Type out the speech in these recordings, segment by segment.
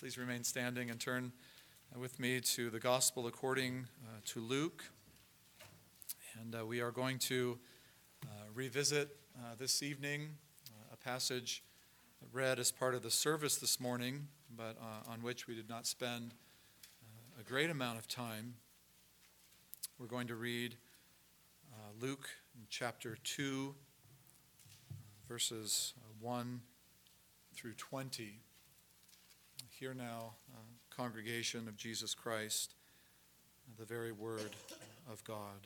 Please remain standing and turn with me to the Gospel according to Luke. And we are going to revisit this evening a passage read as part of the service this morning, but on which we did not spend a great amount of time. We're going to read Luke chapter 2, verses 1 through 20. Hear now, congregation of Jesus Christ, the very word of God.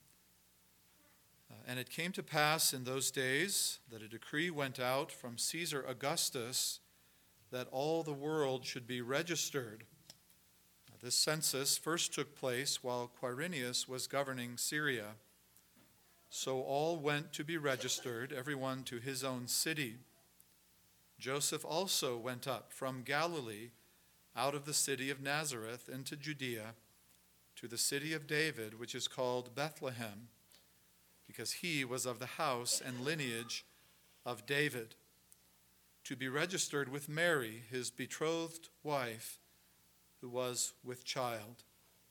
And it came to pass in those days that a decree went out from Caesar Augustus that all the world should be registered. This census first took place while Quirinius was governing Syria. So all went to be registered, everyone to his own city. Joseph also went up from Galilee, out of the city of Nazareth into Judea, to the city of David, which is called Bethlehem, because he was of the house and lineage of David, to be registered with Mary, his betrothed wife, who was with child.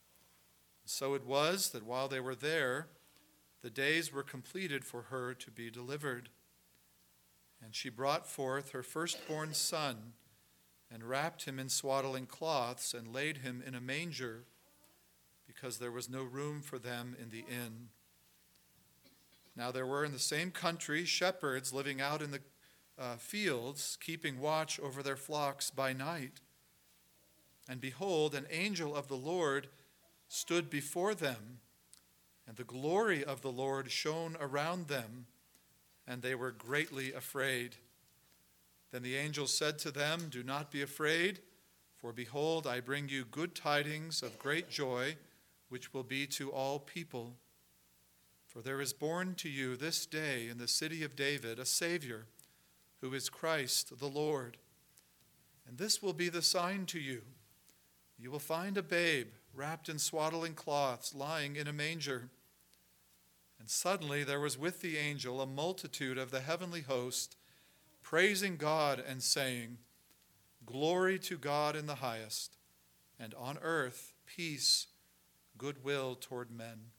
So it was that while they were there, the days were completed for her to be delivered. And she brought forth her firstborn son, and wrapped him in swaddling cloths, and laid him in a manger, because there was no room for them in the inn. Now there were in the same country shepherds living out in the fields, keeping watch over their flocks by night. And behold, an angel of the Lord stood before them, and the glory of the Lord shone around them, and they were greatly afraid. Then the angel said to them, "Do not be afraid, for behold, I bring you good tidings of great joy, which will be to all people. For there is born to you this day in the city of David a Savior, who is Christ the Lord. And this will be the sign to you. You will find a babe wrapped in swaddling cloths, lying in a manger." And suddenly there was with the angel a multitude of the heavenly host, praising God and saying, "Glory to God in the highest, and on earth peace, goodwill toward men."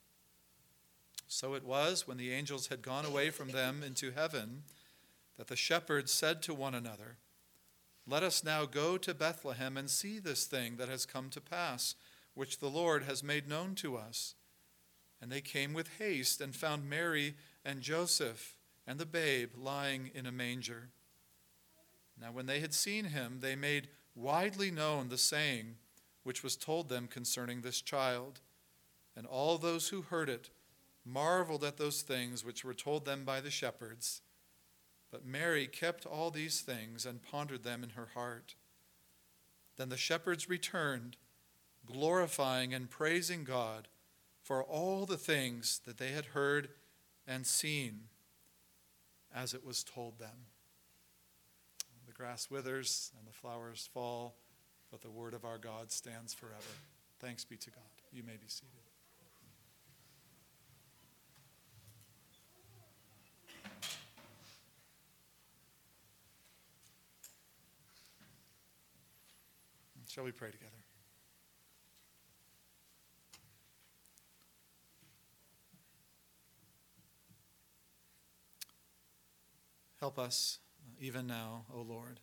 So it was, when the angels had gone away from them into heaven, that the shepherds said to one another, "Let us now go to Bethlehem and see this thing that has come to pass, which the Lord has made known to us." And they came with haste and found Mary and Joseph and the babe lying in a manger. Now when they had seen him, they made widely known the saying which was told them concerning this child. And all those who heard it marveled at those things which were told them by the shepherds. But Mary kept all these things and pondered them in her heart. Then the shepherds returned, glorifying and praising God for all the things that they had heard and seen, as it was told them. The grass withers and the flowers fall, but the word of our God stands forever. Thanks be to God. You may be seated. Shall we pray together? Help us even now, O Lord,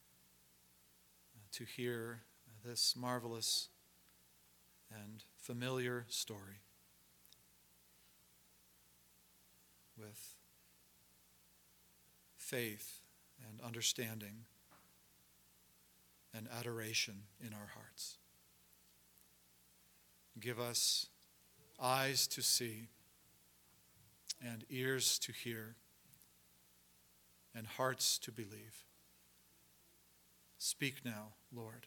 to hear this marvelous and familiar story with faith and understanding and adoration in our hearts. Give us eyes to see and ears to hear and hearts to believe. Speak now, Lord.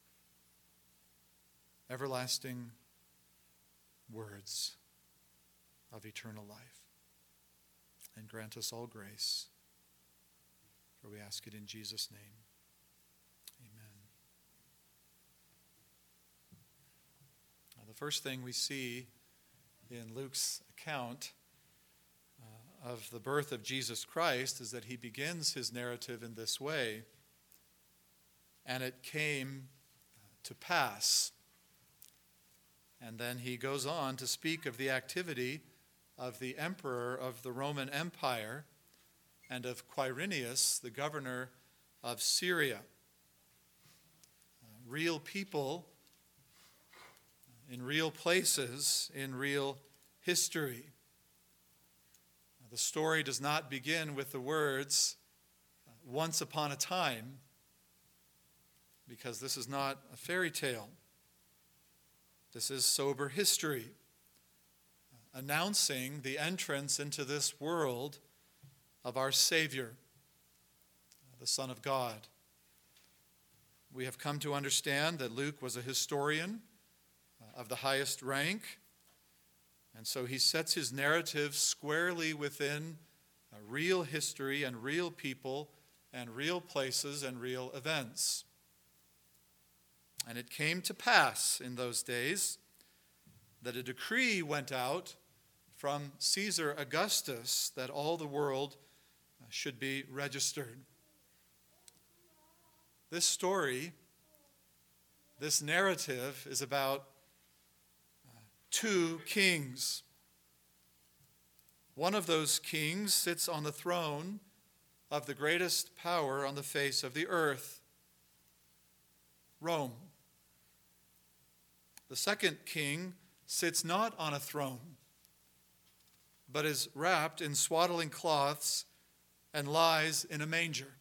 Everlasting words of eternal life. And grant us all grace, for we ask it in Jesus' name. Amen. Now, the first thing we see in Luke's account of the birth of Jesus Christ is that he begins his narrative in this way. and it came to pass. And then he goes on to speak of the activity of the emperor of the Roman Empire and of Quirinius, the governor of Syria. Real people in real places in real history. The story does not begin with the words, "once upon a time," because this is not a fairy tale. This is sober history, announcing the entrance into this world of our Savior, the Son of God. We have come to understand that Luke was a historian of the highest rank, and so he sets his narrative squarely within real history and real people and real places and real events. And it came to pass in those days that a decree went out from Caesar Augustus that all the world should be registered. This story, this narrative is about two kings. One of those kings sits on the throne of the greatest power on the face of the earth, Rome. The second king sits not on a throne, but is wrapped in swaddling cloths and lies in a manger.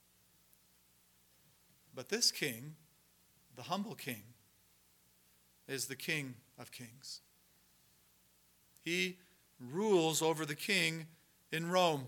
But this king, the humble king, is the King of Kings. He rules over the king in Rome.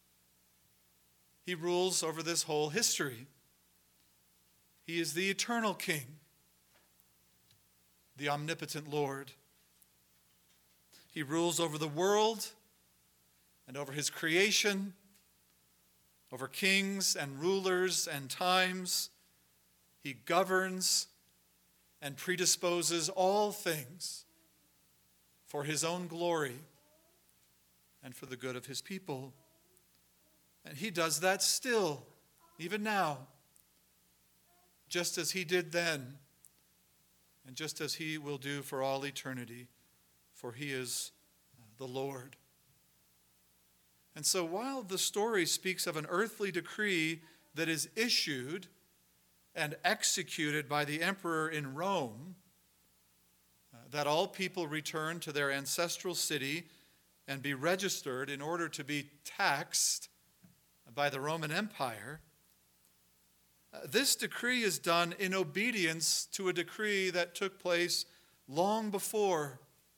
He rules over this whole history. He is the eternal King, the omnipotent Lord. He rules over the world and over his creation, over kings and rulers and times. He governs and predisposes all things for his own glory and for the good of his people. And he does that still, even now, just as he did then, and just as he will do for all eternity, for he is the Lord. And so while the story speaks of an earthly decree that is issued and executed by the emperor in Rome, that all people return to their ancestral city and be registered in order to be taxed by the Roman Empire, this decree is done in obedience to a decree that took place long before,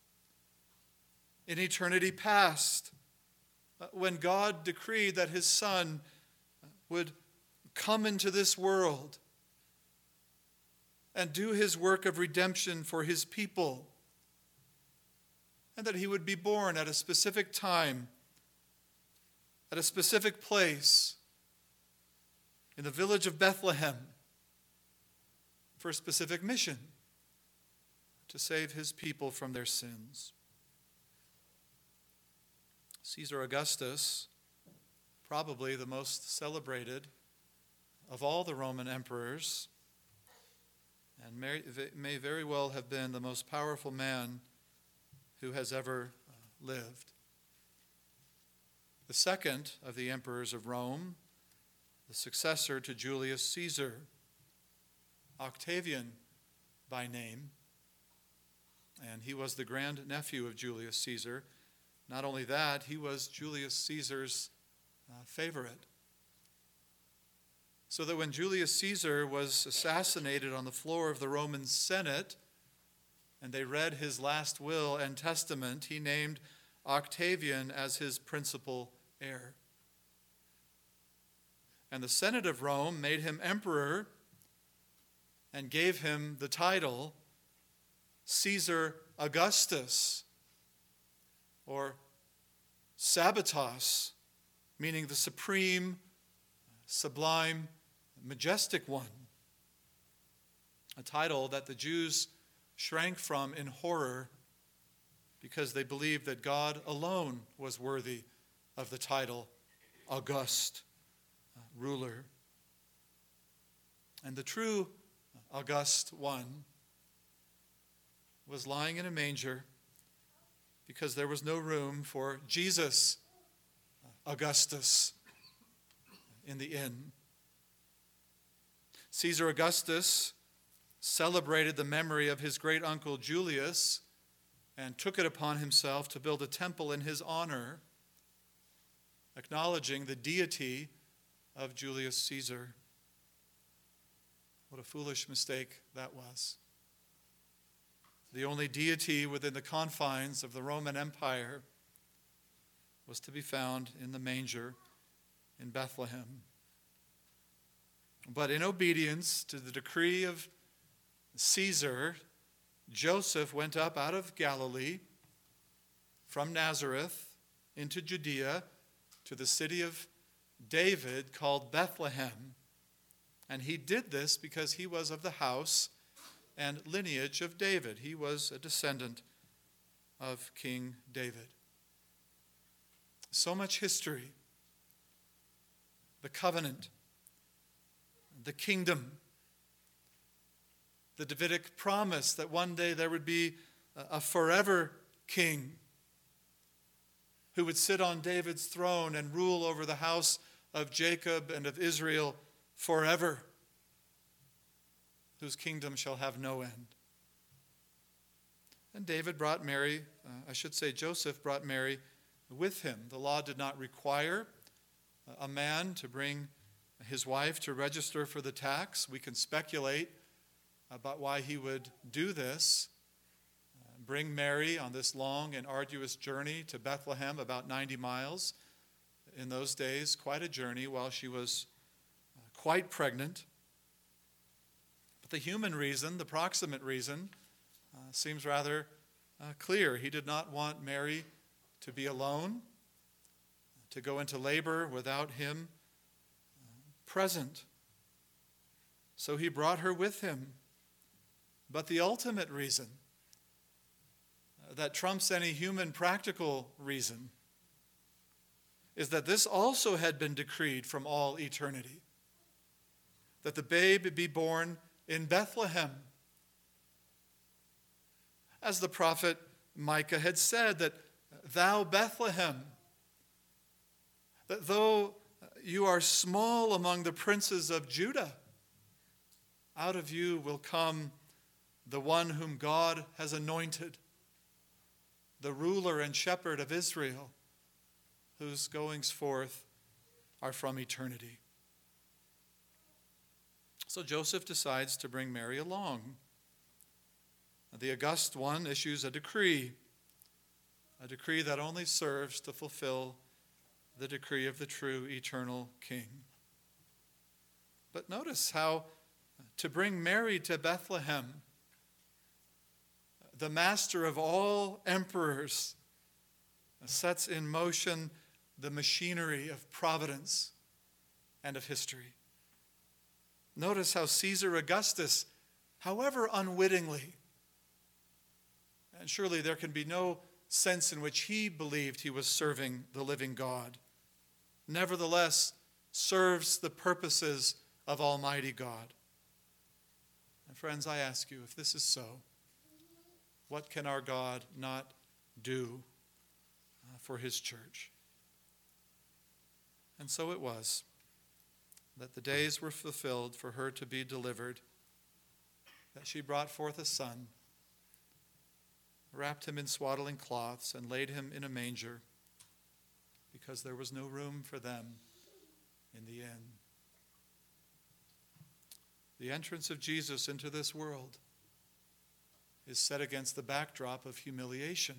in eternity past, when God decreed that his Son would come into this world and do his work of redemption for his people, and that he would be born at a specific time, at a specific place, in the village of Bethlehem, for a specific mission, to save his people from their sins. Caesar Augustus, probably the most celebrated of all the Roman emperors, and may very well have been the most powerful man who has ever lived. The second of the emperors of Rome, the successor to Julius Caesar, Octavian by name, and he was the grandnephew of Julius Caesar. Not only that, he was Julius Caesar's favorite. So that when Julius Caesar was assassinated on the floor of the Roman Senate, and they read his last will and testament, he named Octavian as his principal heir. And the Senate of Rome made him emperor and gave him the title Caesar Augustus, or Sabbatos, meaning the supreme, sublime, majestic one. A title that the Jews shrank from in horror because they believed that God alone was worthy of the title August, ruler. And the true august one was lying in a manger because there was no room for Jesus Augustus in the inn. Caesar Augustus celebrated the memory of his great uncle Julius and took it upon himself to build a temple in his honor, acknowledging the deity of Julius Caesar. What a foolish mistake that was. The only deity within the confines of the Roman Empire was to be found in the manger in Bethlehem. But in obedience to the decree of Caesar, Joseph went up out of Galilee from Nazareth into Judea to the city of David called Bethlehem. And he did this because he was of the house and lineage of David. He was a descendant of King David. So much history. The covenant, the kingdom, the Davidic promise that one day there would be a forever king who would sit on David's throne and rule over the house of Jacob and of Israel forever, whose kingdom shall have no end. And Joseph brought Mary with him. The law did not require a man to bring his wife to register for the tax. We can speculate about why he would do this. Bring Mary on this long and arduous journey to Bethlehem, about 90 miles. In those days, quite a journey while she was quite pregnant. But the human reason, the proximate reason, seems rather clear. He did not want Mary to be alone, to go into labor without him present. So he brought her with him. But the ultimate reason that trumps any human practical reason is that this also had been decreed from all eternity, that the babe be born in Bethlehem. As the prophet Micah had said, that thou Bethlehem, that though you are small among the princes of Judah, out of you will come the one whom God has anointed, the ruler and shepherd of Israel, whose goings forth are from eternity. So Joseph decides to bring Mary along. The august one issues a decree that only serves to fulfill the decree of the true eternal King. But notice how to bring Mary to Bethlehem, the master of all emperors sets in motion the machinery of providence and of history. Notice how Caesar Augustus, however unwittingly, and surely there can be no sense in which he believed he was serving the living God, nevertheless serves the purposes of Almighty God. And friends, I ask you, if this is so, what can our God not do for his church? And so it was that the days were fulfilled for her to be delivered, that she brought forth a son, wrapped him in swaddling cloths, and laid him in a manger, because there was no room for them in the inn. The entrance of Jesus into this world is set against the backdrop of humiliation.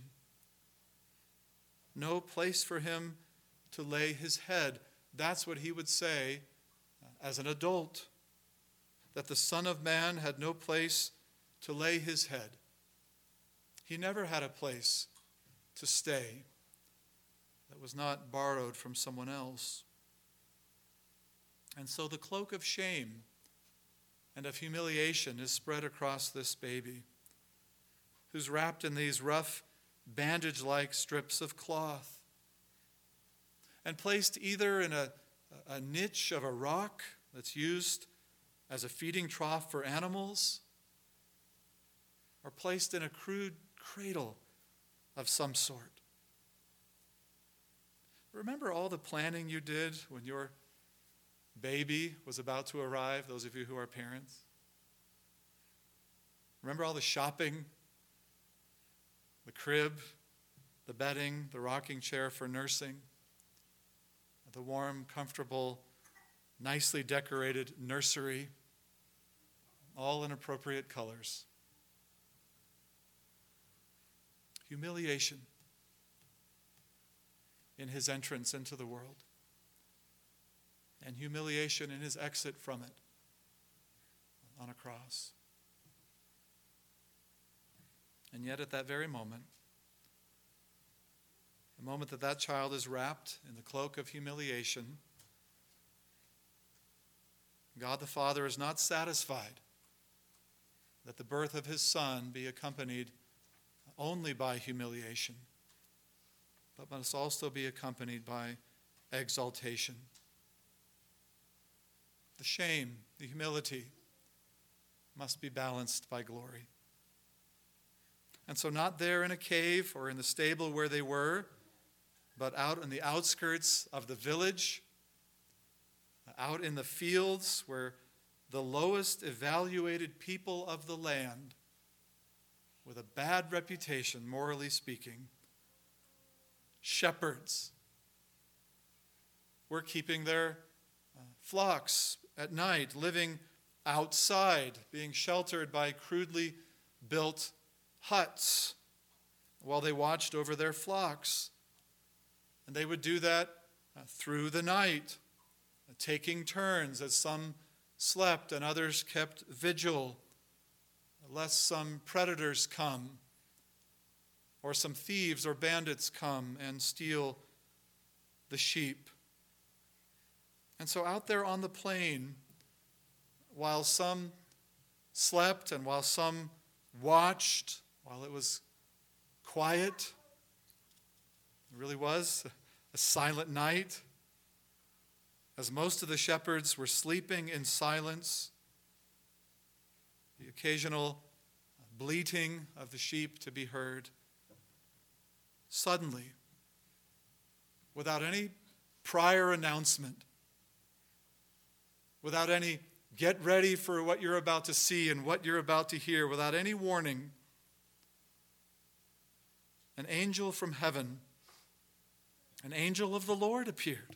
No place for him to lay his head. That's what he would say as an adult, that the Son of Man had no place to lay his head. He never had a place to stay that was not borrowed from someone else. And so the cloak of shame and of humiliation is spread across this baby, who's wrapped in these rough bandage-like strips of cloth and placed either in a niche of a rock that's used as a feeding trough for animals, or placed in a crude cradle of some sort. Remember all the planning you did when your baby was about to arrive, those of you who are parents? Remember all the shopping, the crib, the bedding, the rocking chair for nursing, the warm, comfortable, nicely decorated nursery, all in appropriate colors. Humiliation in his entrance into the world, and humiliation in his exit from it on a cross. And yet at that very moment, the moment that that child is wrapped in the cloak of humiliation, God the Father is not satisfied that the birth of his Son be accompanied only by humiliation, but must also be accompanied by exaltation. The shame, the humility must be balanced by glory. And so not there in a cave or in the stable where they were, but out in the outskirts of the village, out in the fields where the lowest evaluated people of the land, with a bad reputation, morally speaking, shepherds, were keeping their flocks at night, living outside, being sheltered by crudely built huts while they watched over their flocks. And they would do that through the night, taking turns as some slept and others kept vigil, lest some predators come or some thieves or bandits come and steal the sheep. And so out there on the plain, while some slept and while some watched, while it was quiet, it really was a silent night, as most of the shepherds were sleeping in silence, the occasional bleating of the sheep to be heard, suddenly, without any prior announcement, without any get ready for what you're about to see and what you're about to hear, without any warning, an angel from heaven, an angel of the Lord appeared.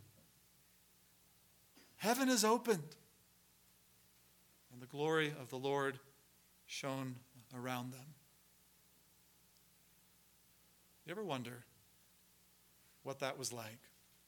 Heaven is opened, and the glory of the Lord shone around them. You ever wonder what that was like?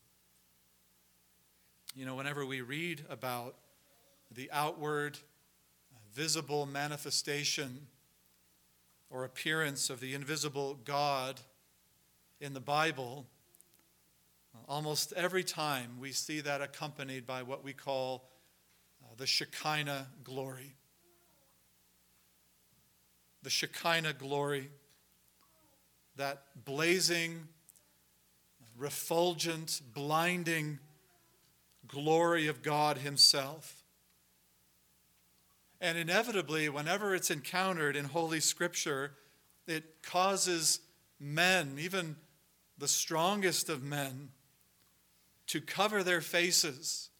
You know, whenever we read about the outward, visible manifestation or appearance of the invisible God in the Bible, almost every time we see that accompanied by what we call the Shekinah glory. The Shekinah glory, that blazing, refulgent, blinding glory of God himself. And inevitably, whenever it's encountered in Holy Scripture, it causes men, even the strongest of men, to cover their faces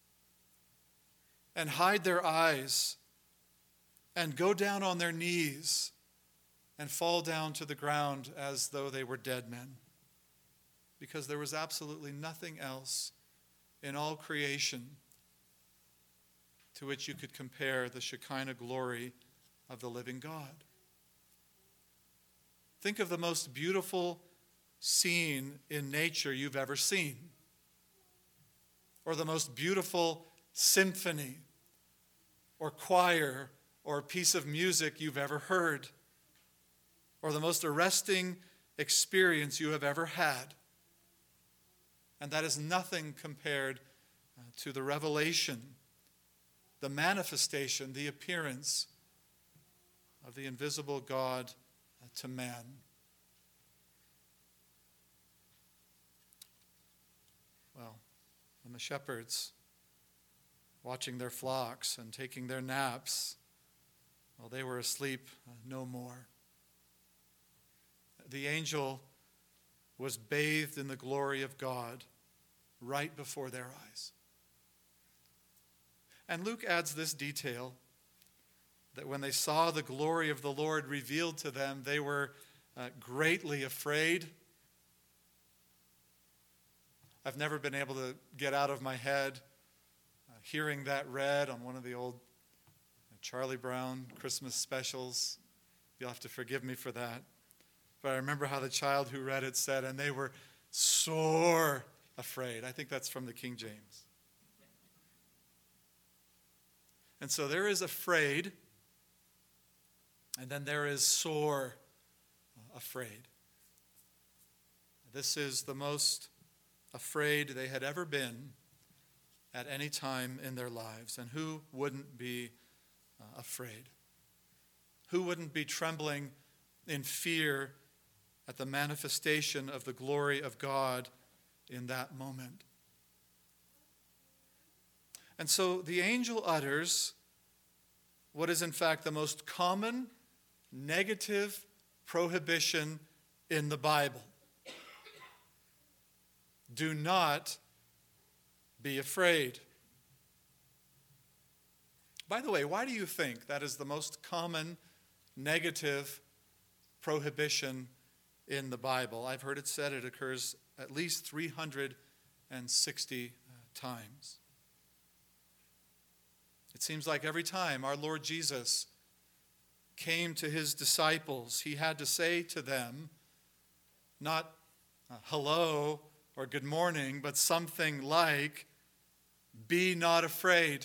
and hide their eyes and go down on their knees and fall down to the ground as though they were dead men, because there was absolutely nothing else in all creation to which you could compare the Shekinah glory of the living God. Think of the most beautiful scene in nature you've ever seen, or the most beautiful symphony or choir or piece of music you've ever heard, or the most arresting experience you have ever had. And that is nothing compared to the revelation, the manifestation, the appearance of the invisible God to man. Well, when the shepherds watching their flocks and taking their naps while they were asleep no more. The angel was bathed in the glory of God right before their eyes. And Luke adds this detail, that when they saw the glory of the Lord revealed to them, they were greatly afraid. I've never been able to get out of my head hearing that read on one of the old Charlie Brown Christmas specials. You'll have to forgive me for that. But I remember how the child who read it said, and they were sore afraid. I think that's from the King James. And so there is afraid, and then there is sore afraid. This is the most afraid they had ever been at any time in their lives. And who wouldn't be afraid? Who wouldn't be trembling in fear at the manifestation of the glory of God in that moment? And so the angel utters what is in fact the most common negative prohibition in the Bible. Do not be afraid. By the way, why do you think that is the most common negative prohibition in the Bible? I've heard it said it occurs at least 360 times. It seems like every time our Lord Jesus came to his disciples, he had to say to them, not hello or good morning, but something like, be not afraid.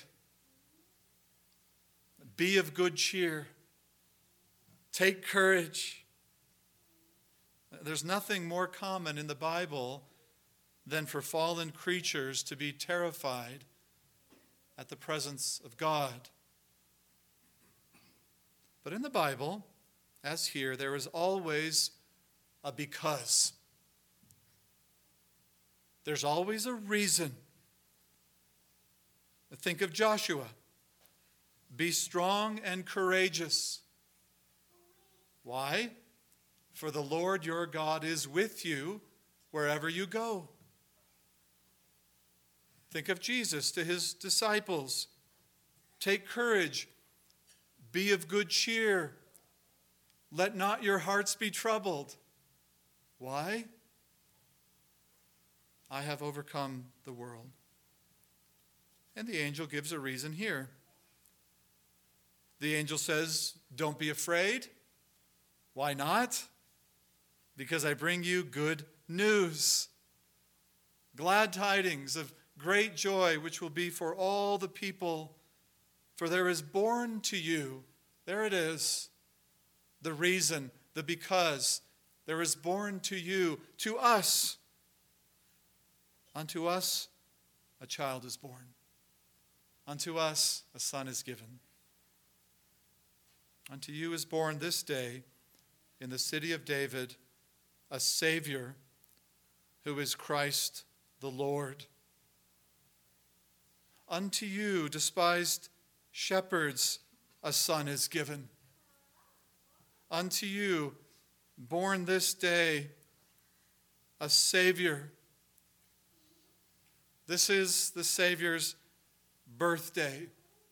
Be of good cheer. Take courage. There's nothing more common in the Bible than for fallen creatures to be terrified at the presence of God. But in the Bible, as here, there is always a because. There's always a reason. Think of Joshua. Be strong and courageous. Why? For the Lord your God is with you wherever you go. Think of Jesus to his disciples. Take courage. Be of good cheer. Let not your hearts be troubled. Why? I have overcome the world. And the angel gives a reason here. The angel says, don't be afraid. Why not? Because I bring you good news. Glad tidings of great joy, which will be for all the people. For there is born to you, there it is, the reason, the because. There is born to you, to us. Unto us a child is born. Unto us a son is given. Unto you is born this day in the city of David a Savior who is Christ the Lord. Unto you, despised shepherds, a son is given. Unto you, born this day, a Savior. This is the Savior's birthday.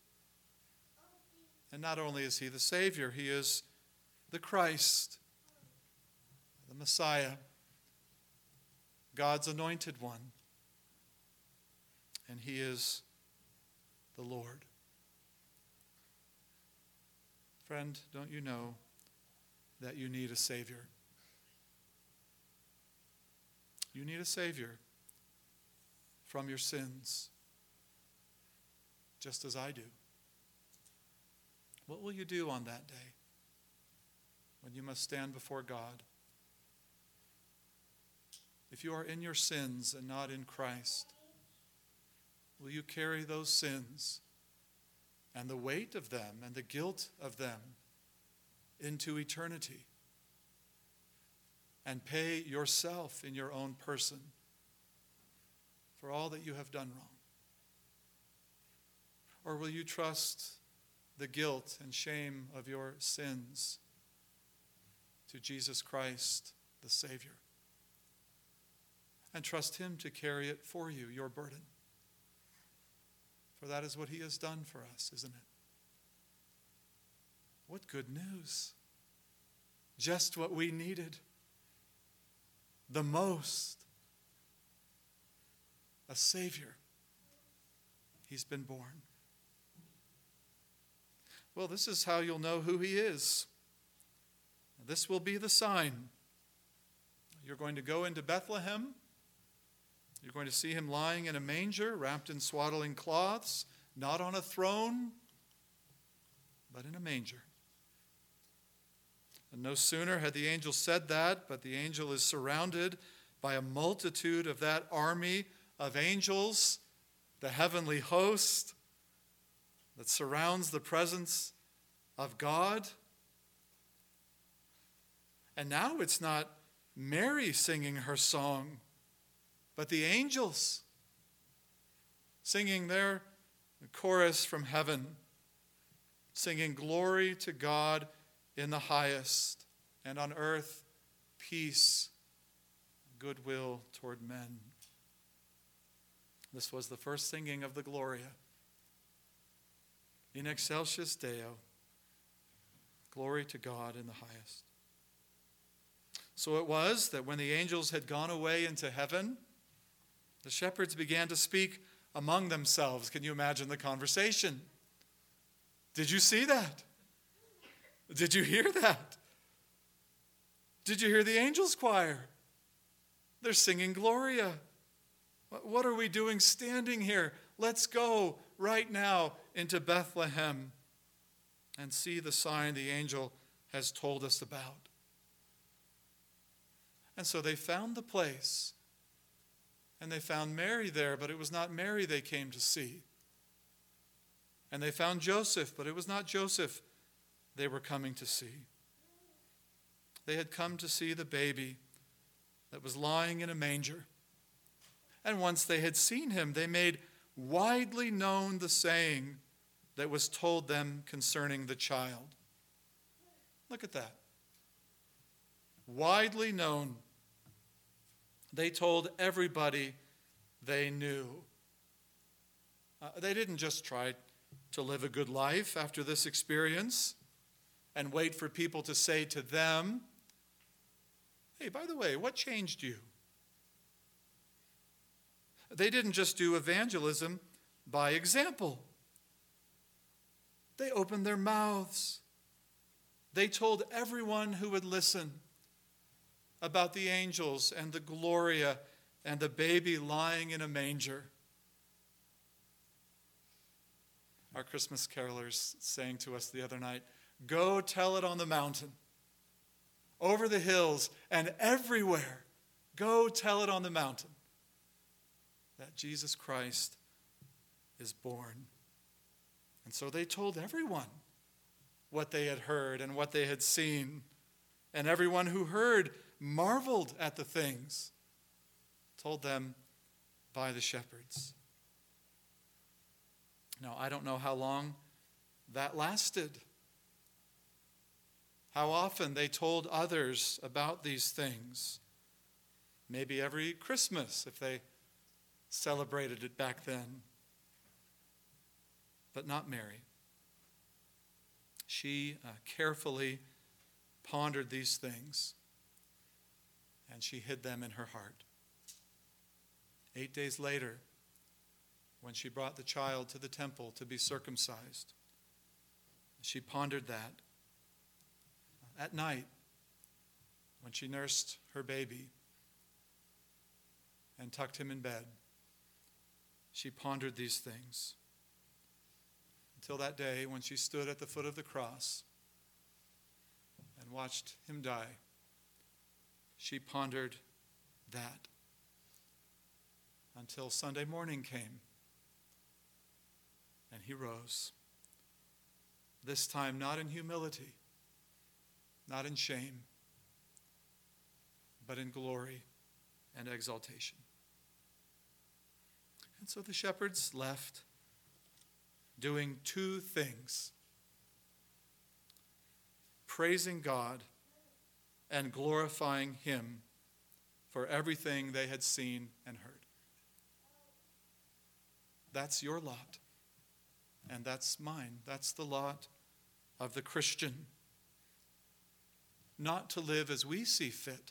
And not only is he the Savior, he is the Christ, the Messiah, God's anointed one. And he is the Lord. Friend, don't you know that you need a Savior? You need a Savior from your sins, just as I do. What will you do on that day when you must stand before God? If you are in your sins and not in Christ, will you carry those sins and the weight of them and the guilt of them into eternity and pay yourself in your own person for all that you have done wrong? Or will you trust the guilt and shame of your sins to Jesus Christ, the Savior, and trust him to carry it for you, your burden? For that is what he has done for us, isn't it? What good news. Just what we needed. The most. A Savior. He's been born. Well, this is how you'll know who he is. This will be the sign. You're going to go into Bethlehem. You're going to see him lying in a manger, wrapped in swaddling cloths, not on a throne, but in a manger. And no sooner had the angel said that, but the angel is surrounded by a multitude of that army of angels, the heavenly host that surrounds the presence of God. And now it's not Mary singing her song, but the angels singing their chorus from heaven, singing glory to God in the highest, and on earth peace, goodwill toward men. This was the first singing of the Gloria. In excelsis Deo, glory to God in the highest. So it was that when the angels had gone away into heaven, the shepherds began to speak among themselves. Can you imagine the conversation? Did you see that? Did you hear that? Did you hear the angels' choir? They're singing Gloria. What are we doing standing here? Let's go right now into Bethlehem and see the sign the angel has told us about. And so they found the place. And they found Mary there, but it was not Mary they came to see. And they found Joseph, but it was not Joseph they were coming to see. They had come to see the baby that was lying in a manger. And once they had seen him, they made widely known the saying that was told them concerning the child. Look at that. Widely known. They told everybody they knew. They didn't just try to live a good life after this experience and wait for people to say to them, hey, by the way, what changed you? They didn't just do evangelism by example. They opened their mouths. They told everyone who would listen about the angels and the Gloria and the baby lying in a manger. Our Christmas carolers sang to us the other night, go tell it on the mountain, over the hills, and everywhere. Go tell it on the mountain that Jesus Christ is born. And so they told everyone what they had heard and what they had seen. And everyone who heard marveled at the things told them by the shepherds. Now, I don't know how long that lasted. How often they told others about these things. Maybe every Christmas if they celebrated it back then. But not Mary. She carefully pondered these things, and she hid them in her heart. 8 days later, when she brought the child to the temple to be circumcised, she pondered that. At night, when she nursed her baby and tucked him in bed, she pondered these things. Until that day when she stood at the foot of the cross and watched him die, she pondered that. Until Sunday morning came and he rose. This time not in humility, not in shame, but in glory and exaltation. And so the shepherds left, doing two things: praising God and glorifying Him for everything they had seen and heard. That's your lot, and that's mine. That's the lot of the Christian. Not to live as we see fit.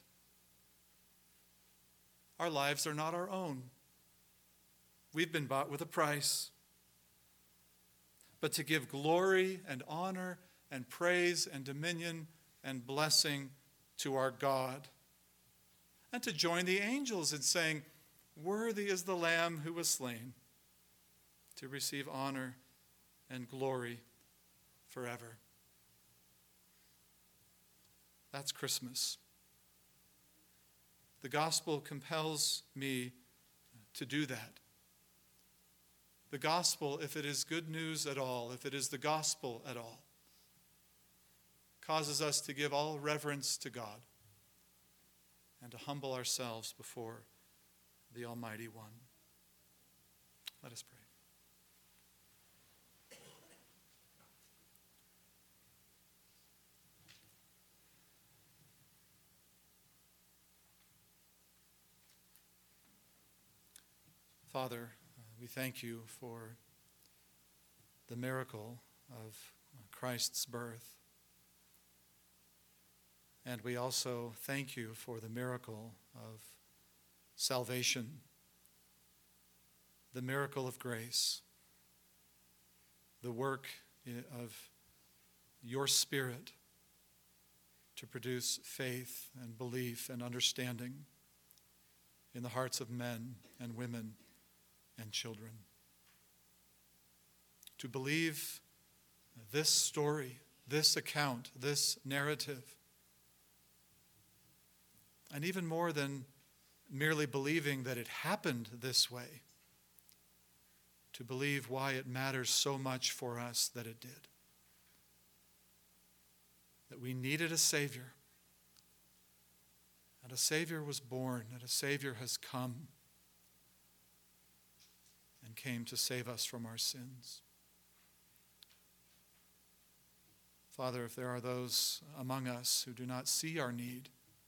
Our lives are not our own. We've been bought with a price. But to give glory and honor and praise and dominion and blessing to our God. And to join the angels in saying, "Worthy is the Lamb who was slain to receive honor and glory forever." That's Christmas. The gospel compels me to do that. The gospel, if it is good news at all, if it is the gospel at all, causes us to give all reverence to God and to humble ourselves before the Almighty One. Let us pray. Father, we thank you for the miracle of Christ's birth. And we also thank you for the miracle of salvation, the miracle of grace, the work of your Spirit to produce faith and belief and understanding in the hearts of men and women and children. To believe this story, this account, this narrative, and even more than merely believing that it happened this way, to believe why it matters so much for us that it did. That we needed a Savior, and a Savior was born, and a Savior has come and came to save us from our sins. Father, if there are those among us who do not see our need,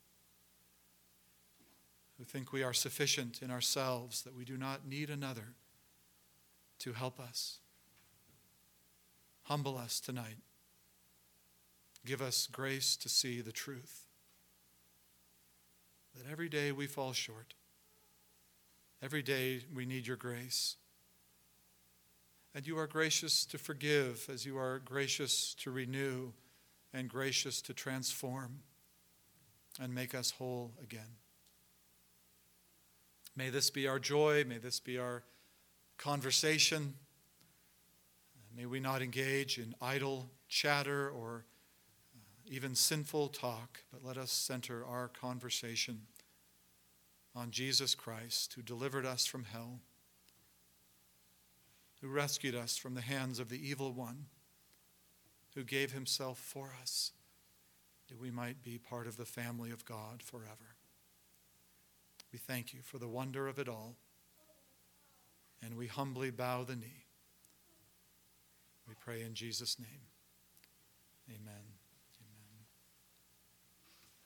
who think we are sufficient in ourselves, that we do not need another to help us, humble us tonight. Give us grace to see the truth, that every day we fall short. Every day we need your grace. And you are gracious to forgive as you are gracious to renew and gracious to transform and make us whole again. May this be our joy. May this be our conversation. May we not engage in idle chatter or even sinful talk, but let us center our conversation on Jesus Christ, who delivered us from hell, who rescued us from the hands of the evil one, who gave himself for us, that we might be part of the family of God forever. We thank you for the wonder of it all, and we humbly bow the knee. We pray in Jesus' name. Amen.